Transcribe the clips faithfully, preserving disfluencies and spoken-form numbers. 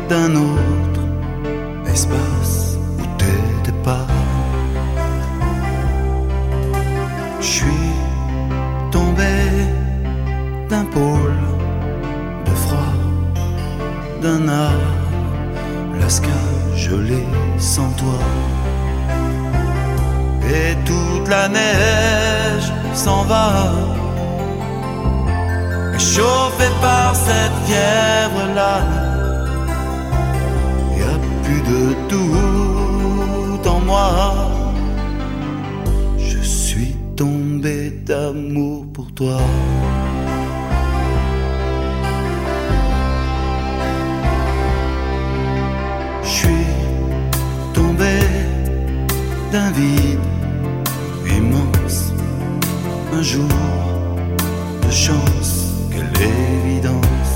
d'un autre espace où t'étais pas. Je suis tombé d'un pôle de froid, d'un Alaska gelé sans toi. Et toute la neige s'en va, chauffée par cette fièvre-là. Y a plus de doute en moi. Je suis tombé d'amour pour toi. Je suis tombé d'un vide immense, un jour de chance, quelle évidence.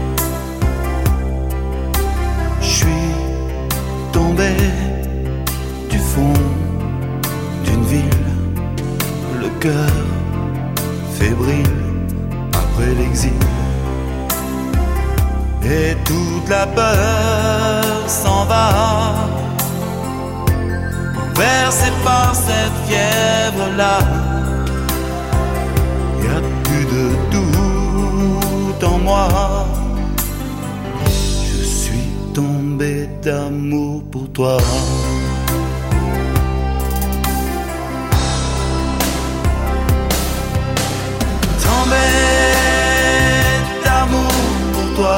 Je suis tombé du fond d'une ville, le cœur fébrile après l'exil. Et toute la peur s'en va, bercé par cette fièvre-là. Y a plus de doute en moi. Je suis tombé d'amour pour toi. Tombé d'amour pour toi.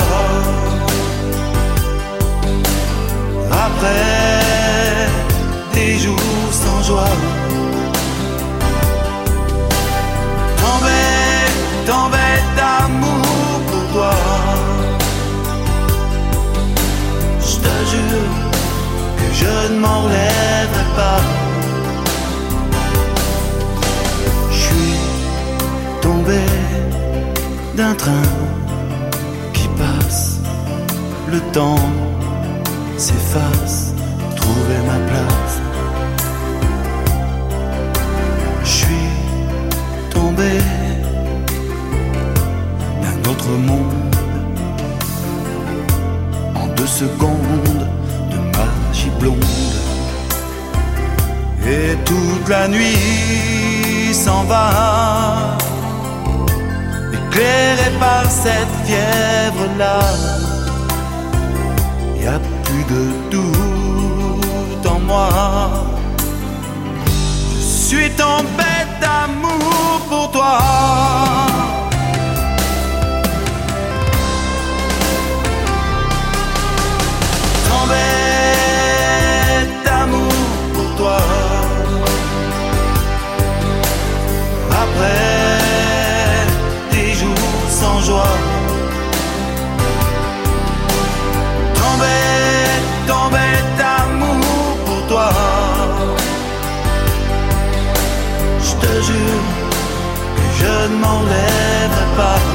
Après des jours sans joie, tombé, tombé d'amour pour toi. Je te jure que je ne m'en relèverai pas. Je suis tombé d'un train qui passe, le temps s'efface, trouver ma place. Je suis tombé d'un autre monde, en deux secondes de magie blonde. Et toute la nuit s'en va, éclairée par cette fièvre-là. Y a plus de doute en moi. Je suis tombé d'amour pour toi. Tombé d'amour pour toi. Après des jours sans joie, tombé, tombé d'amour pour toi. Je te jure que je ne m'en lèverai pas.